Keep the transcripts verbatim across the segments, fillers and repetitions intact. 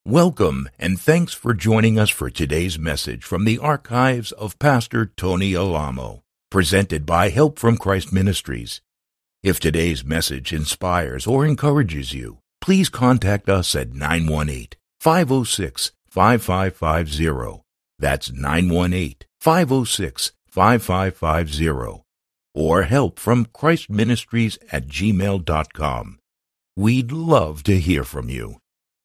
Welcome, and thanks for joining us for today's message from the archives of Pastor Tony Alamo, presented by Help from Christ Ministries. If today's message inspires or encourages you, please contact us at nine one eight, five oh six, five five five zero. That's nine one eight, five oh six, five five five zero. Or help from Christ Ministries at gmail dot com. We'd love to hear from you.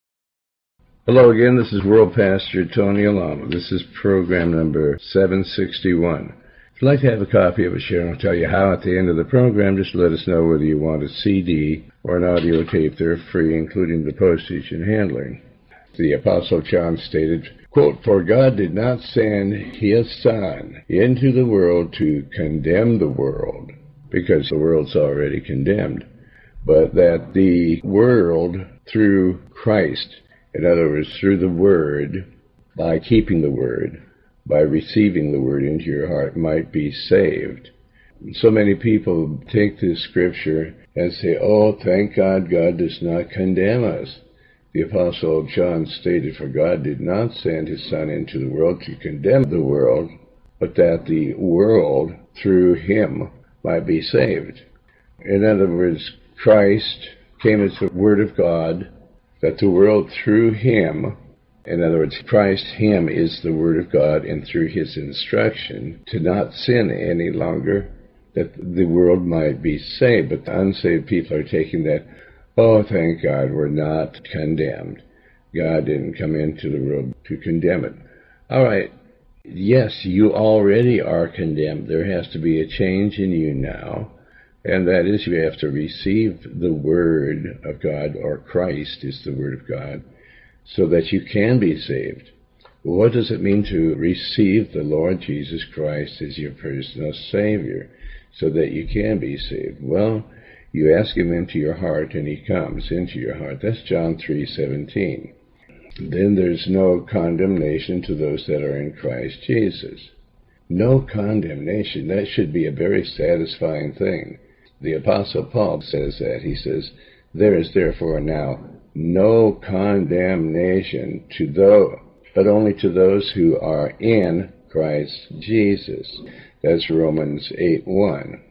Hello again, this is World Pastor Tony Alamo. This is program number seven sixty-one. If you'd like to have a copy of it, share, and I'll tell you how at the end of the program. Just let us know whether you want a C D or an audio tape. They're free, including the postage and handling. The Apostle John stated, quote, "For God did not send his Son into the world to condemn the world, because the world's already condemned, but that the world through Christ," in other words, through the Word, by keeping the Word, by receiving the Word into your heart, might be saved. So many people take this scripture and say, oh, thank God, God does not condemn us. The Apostle John stated, "For God did not send his Son into the world to condemn the world, but that the world through him might be saved." In other words, Christ came as the Word of God, that the world through him, in other words, Christ, him, is the Word of God, and through his instruction to not sin any longer, that the world might be saved. But the unsaved people are taking that, oh, thank God, we're not condemned. God didn't come into the world to condemn it. All right, yes, you already are condemned. There has to be a change in you now. And that is, you have to receive the Word of God, or Christ is the Word of God, so that you can be saved. What does it mean to receive the Lord Jesus Christ as your personal Savior, so that you can be saved? Well, you ask him into your heart, and he comes into your heart. That's John three seventeen. Then there's no condemnation to those that are in Christ Jesus. No condemnation. That should be a very satisfying thing. The Apostle Paul says that. He says, "There is therefore now no condemnation to those, but only to those who are in Christ Jesus." That's Romans eight one.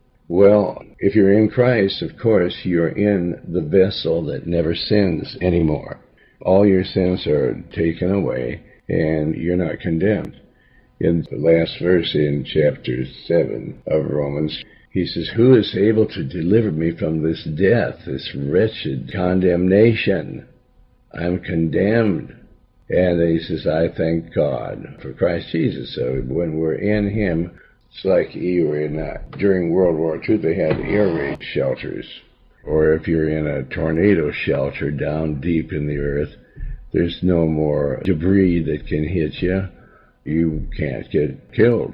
Well, if you're in Christ, of course, you're in the vessel that never sins anymore. All your sins are taken away, and you're not condemned. In the last verse in chapter seven of Romans, he says, "Who is able to deliver me from this death, this wretched condemnation? I'm condemned." And he says, "I thank God for Christ Jesus." So when we're in him, it's like you were in uh, during World War Two, they had air raid shelters. Or if you're in a tornado shelter down deep in the earth, there's no more debris that can hit you. You can't get killed.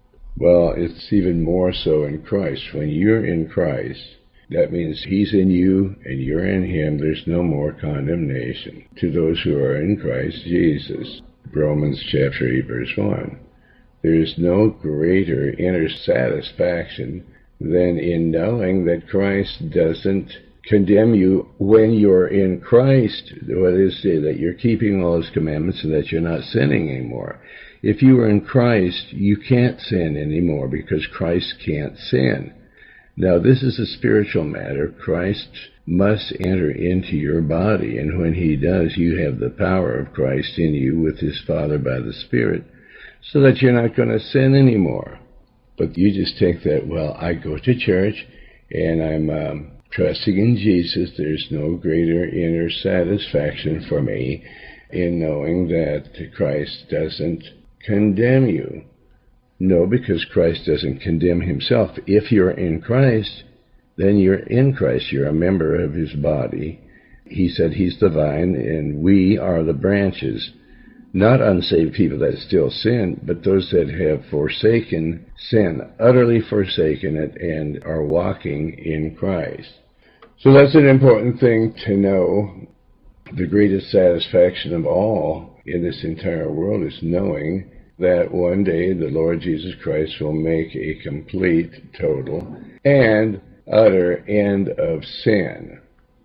Well, it's even more so in Christ. When you're in Christ, that means he's in you and you're in him. There's no more condemnation to those who are in Christ Jesus. Romans chapter eight, verse one. There is no greater inner satisfaction than in knowing that Christ doesn't condemn you when you're in Christ. What is it? That you're keeping all his commandments and that you're not sinning anymore. If you are in Christ, you can't sin anymore because Christ can't sin. Now, this is a spiritual matter. Christ must enter into your body, and when he does, you have the power of Christ in you with his Father by the Spirit, so that you're not going to sin anymore. But you just take that, well, I go to church, and I'm um, trusting in Jesus. There's no greater inner satisfaction for me in knowing that Christ doesn't condemn you. No, because Christ doesn't condemn himself. If you're in Christ, then you're in Christ. You're a member of his body. He said he's the vine, and we are the branches. Not unsaved people that still sin, but those that have forsaken sin, utterly forsaken it, and are walking in Christ. So that's an important thing to know. The greatest satisfaction of all in this entire world is knowing that one day the Lord Jesus Christ will make a complete, total, and utter end of sin.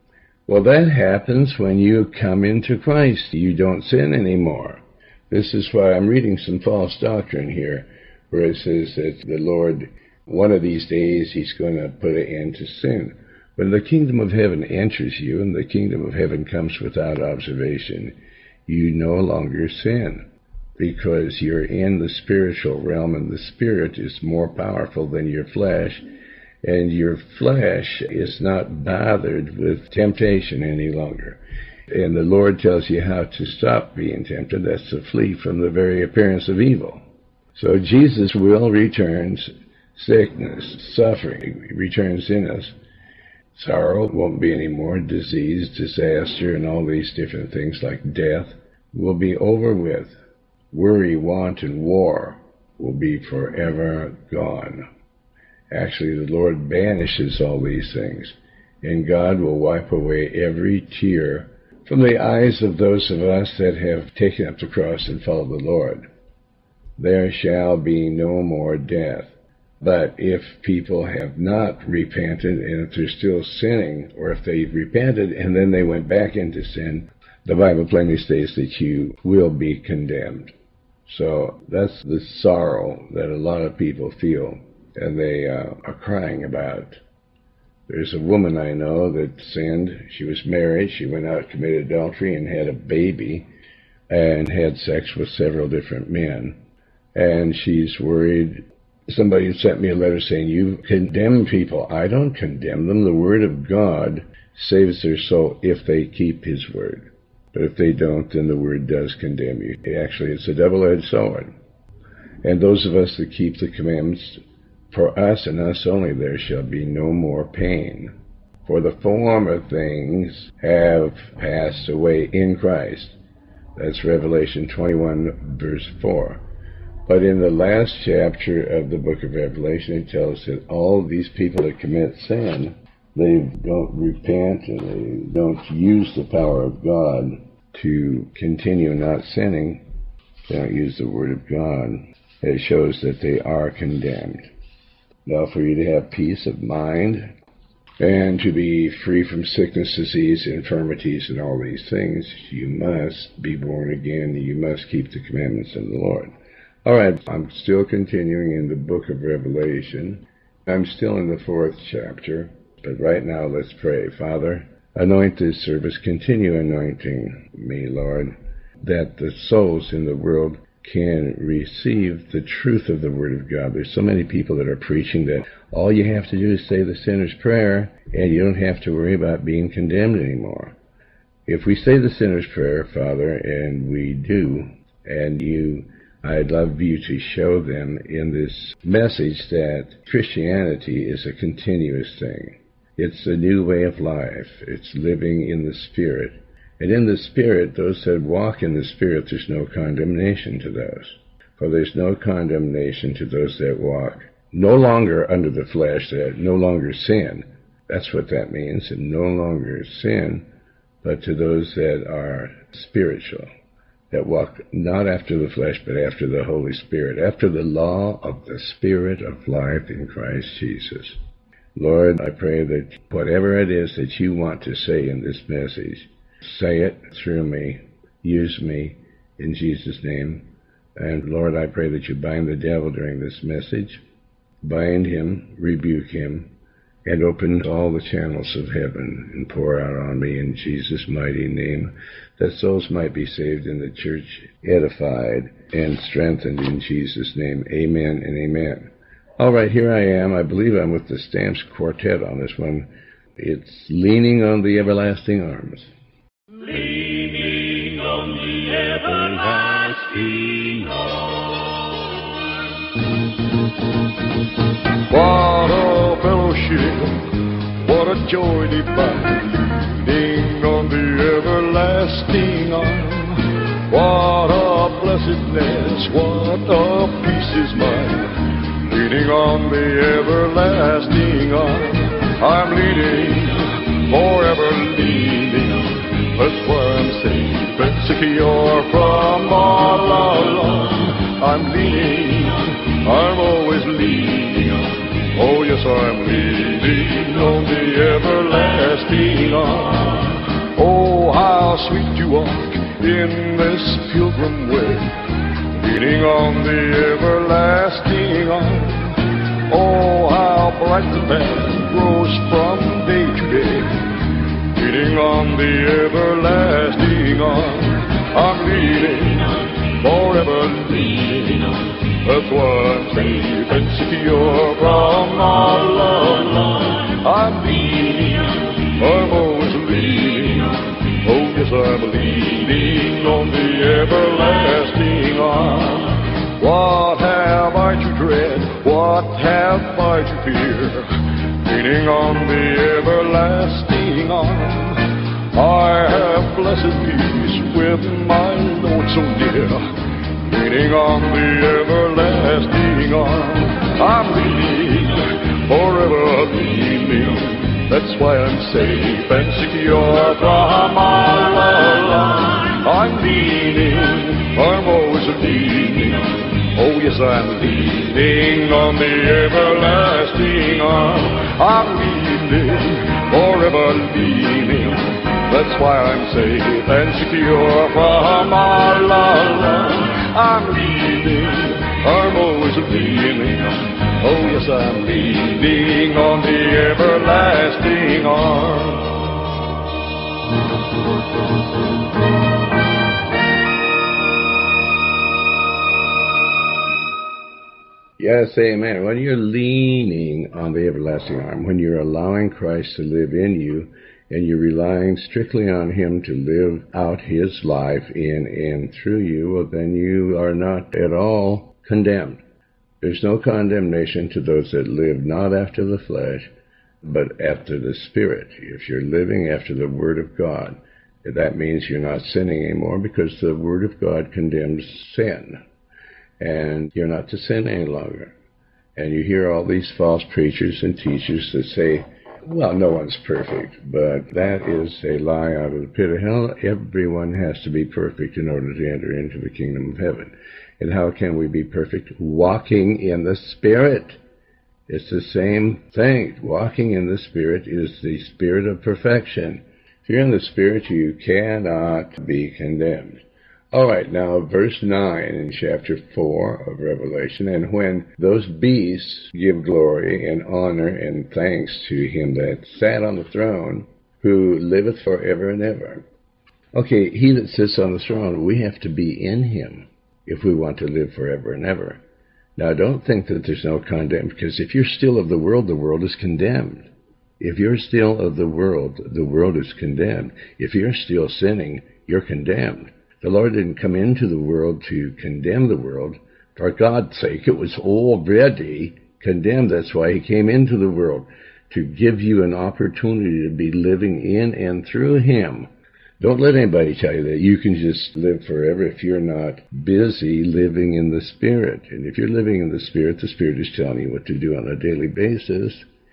Well, that happens when you come into Christ. You don't sin anymore. This is why I'm reading some false doctrine here, where it says that the Lord, one of these days, he's going to put an end to sin. When the kingdom of heaven enters you, and the kingdom of heaven comes without observation, you no longer sin, because you're in the spiritual realm, and the spirit is more powerful than your flesh, and your flesh is not bothered with temptation any longer. And the Lord tells you how to stop being tempted. That's to flee from the very appearance of evil. So Jesus will returns sickness, suffering, returns in us. Sorrow won't be any more. Disease, disaster, and all these different things like death will be over with. Worry, want, and war will be forever gone. Actually, the Lord banishes all these things, and God will wipe away every tear from the eyes of those of us that have taken up the cross and followed the Lord. There shall be no more death. But if people have not repented, and if they're still sinning, or if they've repented and then they went back into sin, the Bible plainly states that you will be condemned. So that's the sorrow that a lot of people feel, and they uh, are crying about. There's a woman I know that sinned. She was married. She went out, committed adultery, and had a baby, and had sex with several different men. And she's worried. Somebody sent me a letter saying, you condemn people. I don't condemn them. The Word of God saves their soul if they keep His Word. But if they don't, then the Word does condemn you. Actually, it's a double-edged sword. And those of us that keep the commandments, for us and us only, there shall be no more pain. For the former things have passed away in Christ. That's Revelation twenty-one, verse four. But in the last chapter of the book of Revelation, it tells us that all these people that commit sin, they don't repent and they don't use the power of God to continue not sinning. They don't use the Word of God. It shows that they are condemned. Now, for you to have peace of mind and to be free from sickness, disease, infirmities, and all these things, you must be born again. You must keep the commandments of the Lord. All right, I'm still continuing in the book of Revelation. I'm still in the fourth chapter, but right now let's pray. Father, anoint this service. Continue anointing me, Lord, that the souls in the world can receive the truth of the Word of God. There's so many people that are preaching that all you have to do is say the sinner's prayer, and you don't have to worry about being condemned anymore. If we say the sinner's prayer, Father, and we do, and you... I'd love you to show them in this message that Christianity is a continuous thing. It's a new way of life. It's living in the Spirit. And in the Spirit, those that walk in the Spirit, there's no condemnation to those. For there's no condemnation to those that walk no longer under the flesh, that no longer sin. That's what that means, and no longer sin, but to those that are spiritual, that walk not after the flesh, but after the Holy Spirit, after the law of the Spirit of life in Christ Jesus. Lord, I pray that whatever it is that you want to say in this message, say it through me, use me in Jesus' name. And Lord, I pray that you bind the devil during this message, bind him, rebuke him, and open all the channels of heaven and pour out on me in Jesus' mighty name, that souls might be saved and the church edified and strengthened in Jesus' name. Amen and amen. All right, here I am. I believe I'm with the Stamps Quartet on this one. It's Leaning on the Everlasting Arms. Leaning on the everlasting arms. What a fellowship, what a joy divine, leaning on the everlasting arm. What a blessedness, what a peace is mine, leaning on the everlasting arm. I'm leaning, forever leaning, that's where I'm safe and secure from all alarm. I'm leaning, I'm always leaning Oh, yes, I'm leaning on the everlasting arm. Oh, how sweet to walk in this pilgrim way, leaning on the everlasting arm. Oh, how bright the path grows from day to day, leaning on the everlasting arm. I'm leaning, forever leaning. That's why I'm safe and secure from our love. I'm leaning, I'm always leaning. Oh, yes, I'm leaning on the everlasting arm. What have I to dread? What have I to fear? Leaning on the everlasting arm. I have blessed peace with my Lord so near, leaning on the everlasting arm. I'm leaning, forever leaning. That's why I'm safe and secure from our love. I'm leaning, I'm always leaning. Oh, yes, I'm leaning on the everlasting arm. I'm leaning, forever leaning. That's why I'm safe and secure from our love. I'm leaning, I'm always leaning. Oh, yes, I'm leaning on the everlasting arm. Yes, amen. When you're leaning on the everlasting arm, when you're allowing Christ to live in you, and you're relying strictly on Him to live out His life in and through you, well, then you are not at all condemned. There's no condemnation to those that live not after the flesh, but after the Spirit. If you're living after the Word of God, that means you're not sinning anymore, because the Word of God condemns sin. And you're not to sin any longer. And you hear all these false preachers and teachers that say, well, no one's perfect, but that is a lie out of the pit of hell. Everyone has to be perfect in order to enter into the kingdom of heaven. And how can we be perfect? Walking in the Spirit. It's the same thing. Walking in the Spirit is the spirit of perfection. If you're in the Spirit, you cannot be condemned. All right, now verse nine in chapter four of Revelation. And when those beasts give glory and honor and thanks to Him that sat on the throne, who liveth forever and ever. Okay, He that sits on the throne, we have to be in Him if we want to live forever and ever. Now, don't think that there's no condemnation, because if you're still of the world, the world is condemned. If you're still of the world, the world is condemned. If you're still sinning, you're condemned. The Lord didn't come into the world to condemn the world. For God's sake, it was already condemned. That's why He came into the world, to give you an opportunity to be living in and through Him. Don't let anybody tell you that you can just live forever if you're not busy living in the Spirit. And if you're living in the Spirit, the Spirit is telling you what to do on a daily basis,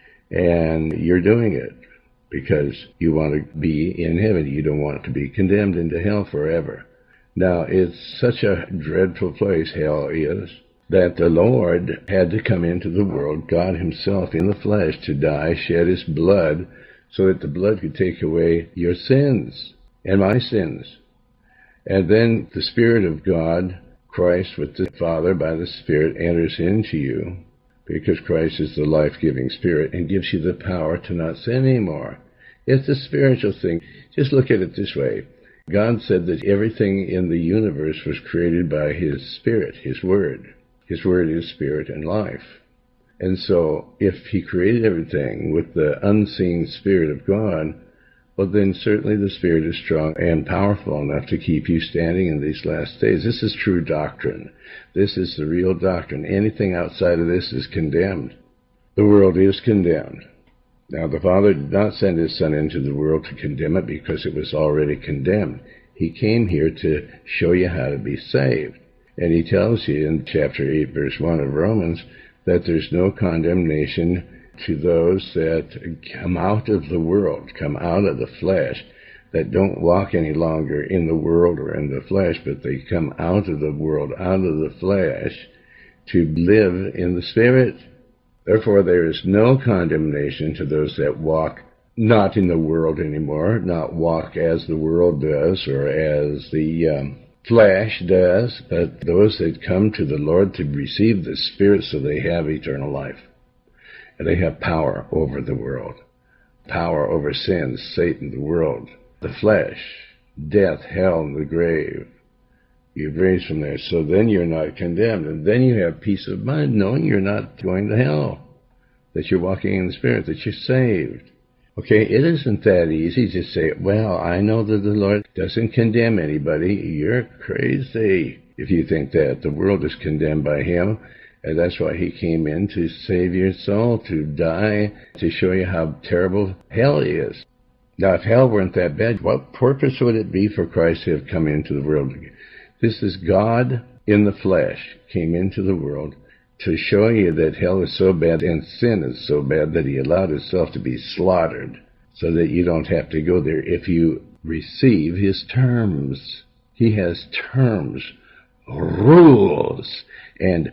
and you're doing it because you want to be in heaven. You don't want to be condemned into hell forever. Now, it's such a dreadful place, hell is, that the Lord had to come into the world, God Himself in the flesh, to die, shed His blood, so that the blood could take away your sins and my sins. And then the Spirit of God, Christ with the Father by the Spirit, enters into you, because Christ is the life-giving Spirit, and gives you the power to not sin anymore. It's a spiritual thing. Just look at it this way. God said that everything in the universe was created by His Spirit, His Word. His Word is Spirit and life. And so, if He created everything with the unseen Spirit of God, well, then certainly the Spirit is strong and powerful enough to keep you standing in these last days. This is true doctrine. This is the real doctrine. Anything outside of this is condemned. The world is condemned. Now, the Father did not send His Son into the world to condemn it, because it was already condemned. He came here to show you how to be saved. And He tells you in chapter eight, verse one of Romans, that there's no condemnation to those that come out of the world, come out of the flesh, that don't walk any longer in the world or in the flesh, but they come out of the world, out of the flesh, to live in the Spirit. Therefore there is no condemnation to those that walk not in the world anymore, not walk as the world does or as the um, flesh does, but those that come to the Lord to receive the Spirit so they have eternal life. And they have power over the world, power over sin, Satan, the world, the flesh, death, hell, and the grave. You've raised from there. So then you're not condemned. And then you have peace of mind knowing you're not going to hell, that you're walking in the Spirit, that you're saved. Okay, it isn't that easy to say, well, I know that the Lord doesn't condemn anybody. You're crazy if you think that. The world is condemned by Him, and that's why He came in to save your soul, to die, to show you how terrible hell is. Now, if hell weren't that bad, what purpose would it be for Christ to have come into the world? This is God in the flesh, came into the world to show you that hell is so bad and sin is so bad that He allowed Himself to be slaughtered so that you don't have to go there if you receive His terms. He has terms, rules, and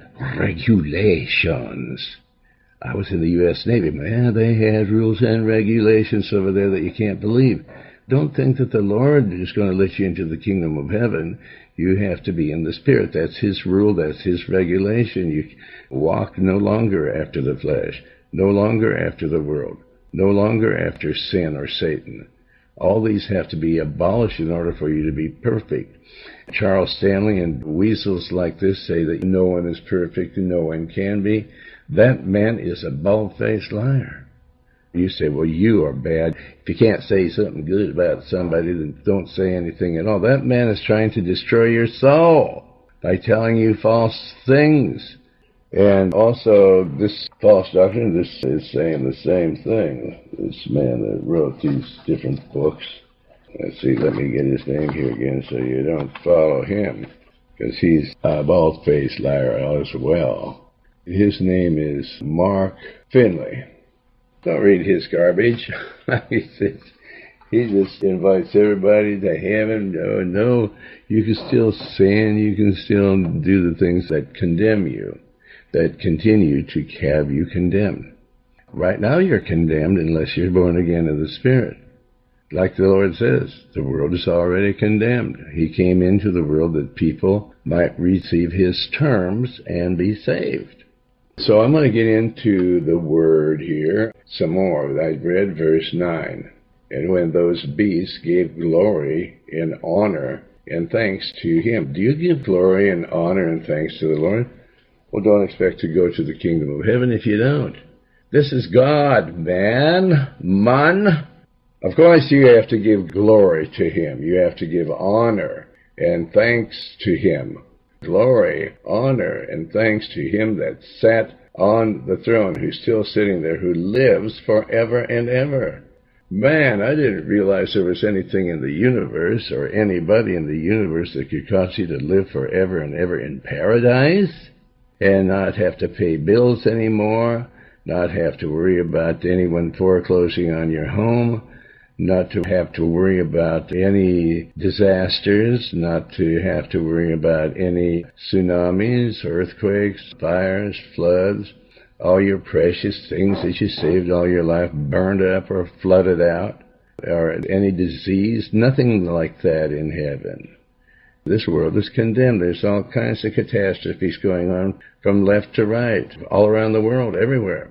regulations. I was in the U S Navy. Man, they had rules and regulations over there that you can't believe. Don't think that the Lord is going to let you into the kingdom of heaven. You have to be in the Spirit. That's His rule. That's His regulation. You walk no longer after the flesh, no longer after the world, no longer after sin or Satan. All these have to be abolished in order for you to be perfect. Charles Stanley and weasels like this say that no one is perfect and no one can be. That man is a bald-faced liar. You say, well, you are bad. If you can't say something good about somebody, then don't say anything at all. That man is trying to destroy your soul by telling you false things. And also, this false doctrine, this is saying the same thing. This man that wrote these different books. Let's see, let me get his name here again so you don't follow him, because he's a bald-faced liar as well. His name is Mark Finley. Don't read his garbage. he says, he just invites everybody to heaven. No, no, you can still sin. You can still do the things that condemn you, that continue to have you condemned. Right now you're condemned unless you're born again of the Spirit. Like the Lord says, the world is already condemned. He came into the world that people might receive His terms and be saved. So I'm going to get into the word here some more. I read verse nine. And when those beasts gave glory and honor and thanks to Him. Do you give glory and honor and thanks to the Lord? Well, don't expect to go to the kingdom of heaven if you don't. This is God, man, man. Of course, you have to give glory to Him. You have to give honor and thanks to Him. Glory, honor, and thanks to Him that sat on the throne, who's still sitting there, who lives forever and ever. Man, I didn't realize there was anything in the universe or anybody in the universe that could cause you to live forever and ever in paradise and not have to pay bills anymore, not have to worry about anyone foreclosing on your home, not to have to worry about any disasters, not to have to worry about any tsunamis, earthquakes, fires, floods, all your precious things that you saved all your life burned up or flooded out, or any disease, nothing like that in heaven. This world is condemned. There's all kinds of catastrophes going on from left to right, all around the world, everywhere.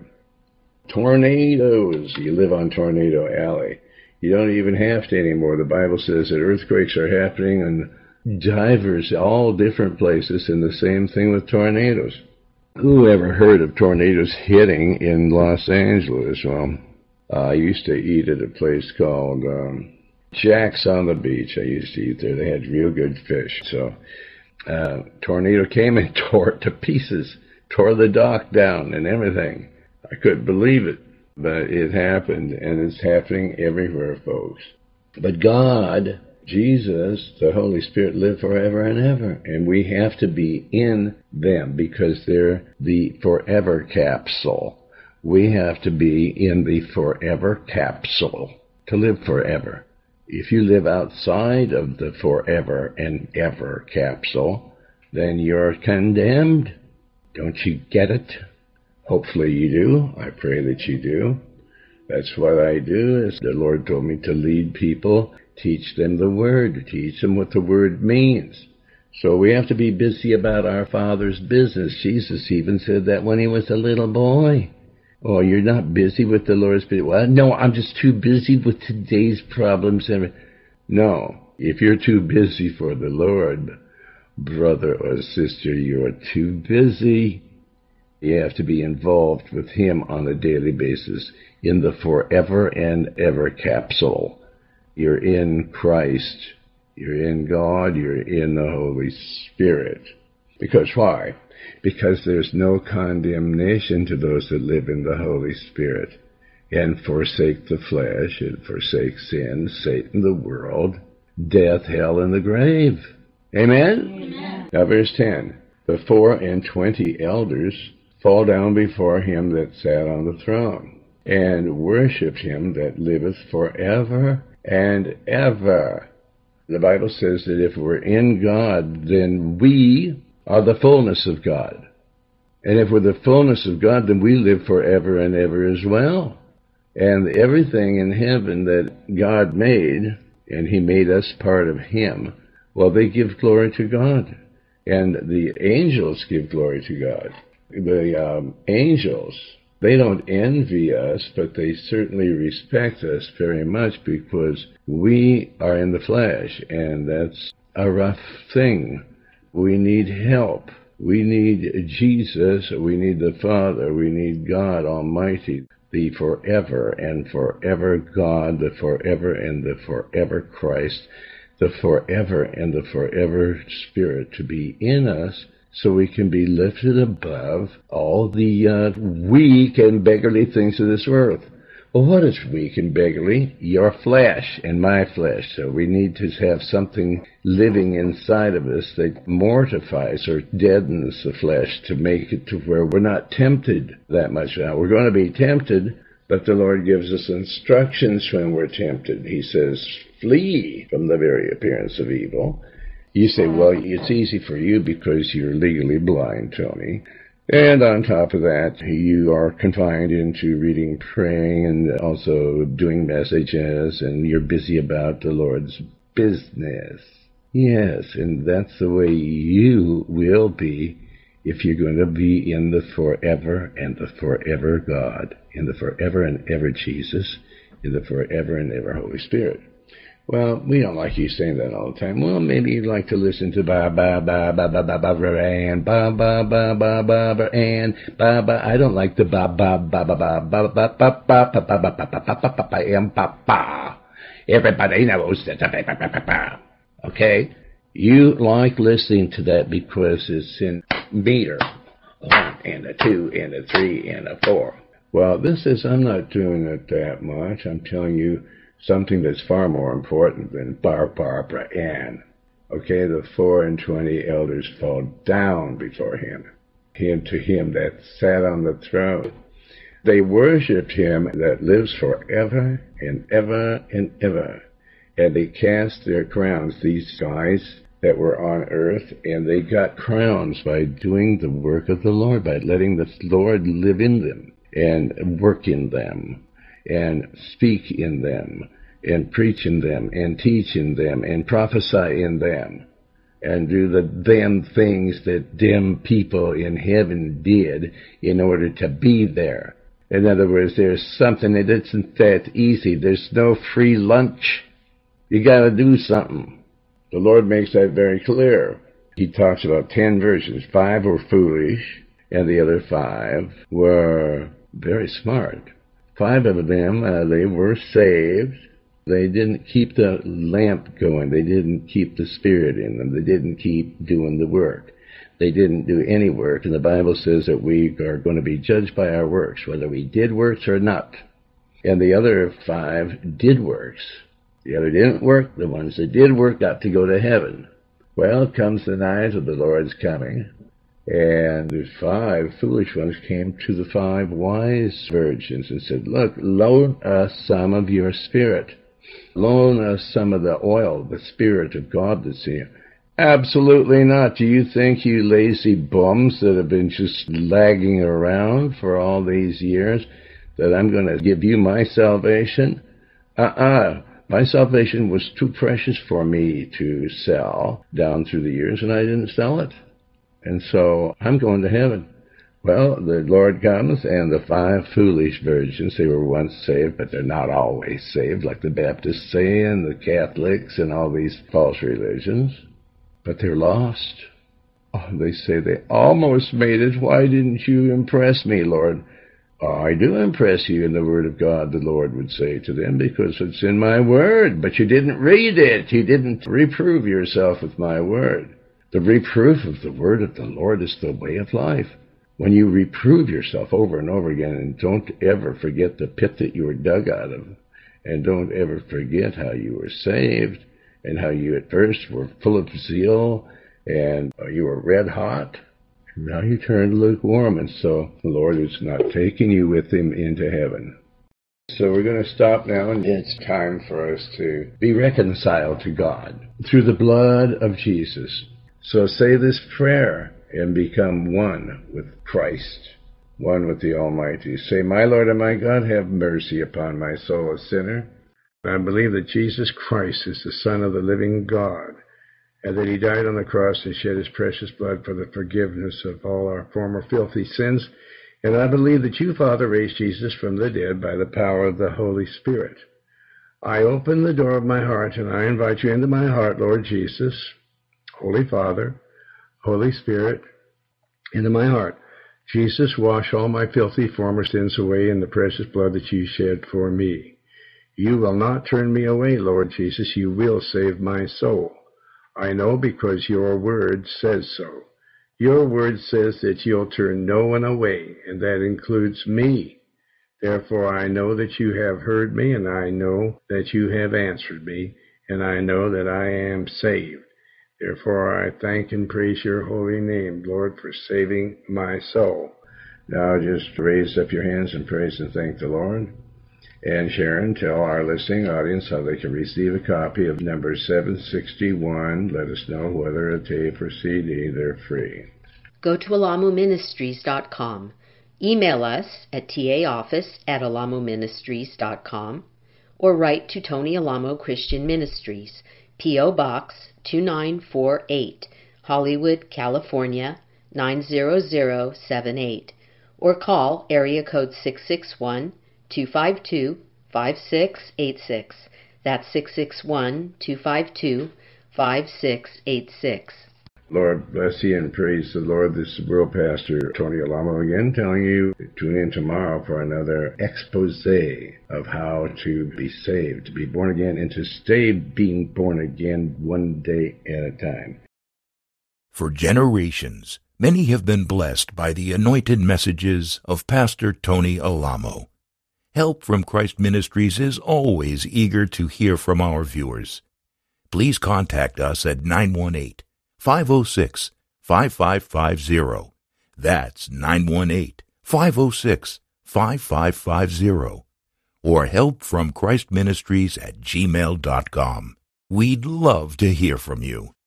Tornadoes. You live on Tornado Alley. You don't even have to anymore. The Bible says that earthquakes are happening in divers, all different places, and the same thing with tornadoes. Who ever heard of tornadoes hitting in Los Angeles? Well, uh, I used to eat at a place called um, Jack's on the Beach. I used to eat there. They had real good fish. So uh, tornado came and tore it to pieces, tore the dock down and everything. I couldn't believe it. But it happened, and it's happening everywhere, folks. But God, Jesus, the Holy Spirit live forever and ever, and we have to be in them because they're the forever capsule. We have to be in the forever capsule to live forever. If you live outside of the forever and ever capsule, then you're condemned. Don't you get it? Hopefully you do. I pray that you do. That's what I do. Is the Lord told me to lead people, teach them the Word, teach them what the Word means. So we have to be busy about our Father's business. Jesus even said that when he was a little boy. Oh, you're not busy with the Lord's business. Well, no, I'm just too busy with today's problems. No, if you're too busy for the Lord, brother or sister, you're too busy. You have to be involved with him on a daily basis in the forever and ever capsule. You're in Christ. You're in God. You're in the Holy Spirit. Because why? Because there's no condemnation to those that live in the Holy Spirit and forsake the flesh and forsake sin, Satan, the world, death, hell, and the grave. Amen? Amen. Now verse ten. The four and twenty elders fall down before him that sat on the throne, and worshipped him that liveth forever and ever. The Bible says that if we're in God, then we are the fullness of God. And if we're the fullness of God, then we live forever and ever as well. And everything in heaven that God made, and he made us part of him, well, they give glory to God. And the angels give glory to God. The um, angels, they don't envy us, but they certainly respect us very much because we are in the flesh, and that's a rough thing. We need help. We need Jesus. We need the Father. We need God Almighty, the forever and forever God, the forever and the forever Christ, the forever and the forever Spirit to be in us, so we can be lifted above all the uh, weak and beggarly things of this earth. Well, what is weak and beggarly? Your flesh and my flesh. So we need to have something living inside of us that mortifies or deadens the flesh to make it to where we're not tempted that much. Now, we're going to be tempted, but the Lord gives us instructions when we're tempted. He says, flee from the very appearance of evil. You say, well, it's easy for you because you're legally blind, Tony. And on top of that, you are confined into reading, praying, and also doing messages, and you're busy about the Lord's business. Yes, and that's the way you will be if you're going to be in the forever and the forever God, in the forever and ever Jesus, in the forever and ever Holy Spirit. Well, we don't like you saying that all the time. Well, maybe you'd like to listen to ba ba ba ba ba ba ba and ba ba ba ba ba and ba ba. I don't like the ba ba ba ba ba ba ba ba ba ba ba ba ba ba ba and ba ba. Everybody knows that. Ba ba ba ba. Okay, you like listening to that because it's in meter, a one and a two and a three and a four. Well, this is I'm not doing it that much. I'm telling you something that's far more important than Bar Barbara Ann. Okay, the four and twenty elders fall down before him, him to him that sat on the throne. They worshipped him that lives forever and ever and ever. And they cast their crowns, these guys that were on earth, and they got crowns by doing the work of the Lord, by letting the Lord live in them and work in them, and speak in them, and preach in them, and teach in them, and prophesy in them, and do the them things that them people in heaven did in order to be there. In other words, there's something that isn't that easy. There's no free lunch. You got to do something. The Lord makes that very clear. He talks about ten virgins. Five were foolish, and the other five were very smart. Five of them, uh, they were saved. They didn't keep the lamp going. They didn't keep the Spirit in them. They didn't keep doing the work. They didn't do any work. And the Bible says that we are going to be judged by our works, whether we did works or not. And the other five did works. The other didn't work. The ones that did work got to go to heaven. Well, comes the night of the Lord's coming. And the five foolish ones came to the five wise virgins and said, look, loan us some of your Spirit. Loan us some of the oil, the Spirit of God that's in you. Absolutely not. Do you think, you lazy bums that have been just lagging around for all these years, that I'm going to give you my salvation? Uh-uh. My salvation was too precious for me to sell down through the years, and I didn't sell it. And so I'm going to heaven. Well, the Lord comes, and the five foolish virgins, they were once saved, but they're not always saved, like the Baptists say, and the Catholics, and all these false religions. But they're lost. Oh, they say they almost made it. Why didn't you impress me, Lord? Oh, I do impress you in the Word of God, the Lord would say to them, because it's in my Word. But you didn't read it. You didn't reprove yourself with my Word. The reproof of the Word of the Lord is the way of life. When you reprove yourself over and over again, and don't ever forget the pit that you were dug out of, and don't ever forget how you were saved, and how you at first were full of zeal, and you were red hot, and now you turned lukewarm, and so the Lord is not taking you with him into heaven. So we're going to stop now, and it's time for us to be reconciled to God through the blood of Jesus. So say this prayer and become one with Christ, one with the Almighty. Say, my Lord and my God, have mercy upon my soul, a sinner. I believe that Jesus Christ is the Son of the living God, and that he died on the cross and shed his precious blood for the forgiveness of all our former filthy sins. And I believe that you, Father, raised Jesus from the dead by the power of the Holy Spirit. I open the door of my heart, and I invite you into my heart, Lord Jesus, Holy Father, Holy Spirit, into my heart. Jesus, wash all my filthy former sins away in the precious blood that you shed for me. You will not turn me away, Lord Jesus. You will save my soul. I know, because your word says so. Your word says that you'll turn no one away, and that includes me. Therefore, I know that you have heard me, and I know that you have answered me, and I know that I am saved. Therefore, I thank and praise your holy name, Lord, for saving my soul. Now just raise up your hands and praise and thank the Lord. And Sharon, tell our listening audience how they can receive a copy of number seven sixty-one. Let us know whether a tape or C D, they're free. Go to alamu ministries dot com. Email us at taoffice at alamu ministries dot com or write to Tony Alamo Christian Ministries, P O. Box two nine four eight, Hollywood, California nine zero zero seven eight, or call area code six six one, two five two, five six eight six. That's six six one, two five two, five six eight six. Lord bless you and praise the Lord. This is World Pastor Tony Alamo again, telling you to tune in tomorrow for another expose of how to be saved, to be born again, and to stay being born again one day at a time. For generations, many have been blessed by the anointed messages of Pastor Tony Alamo. Help from Christ Ministries is always eager to hear from our viewers. Please contact us at nine one eight, five oh six, five five five zero. That's nine one eight, five oh six, five five five zero. Or help from Christ Ministries at gmail dot com. We'd love to hear from you.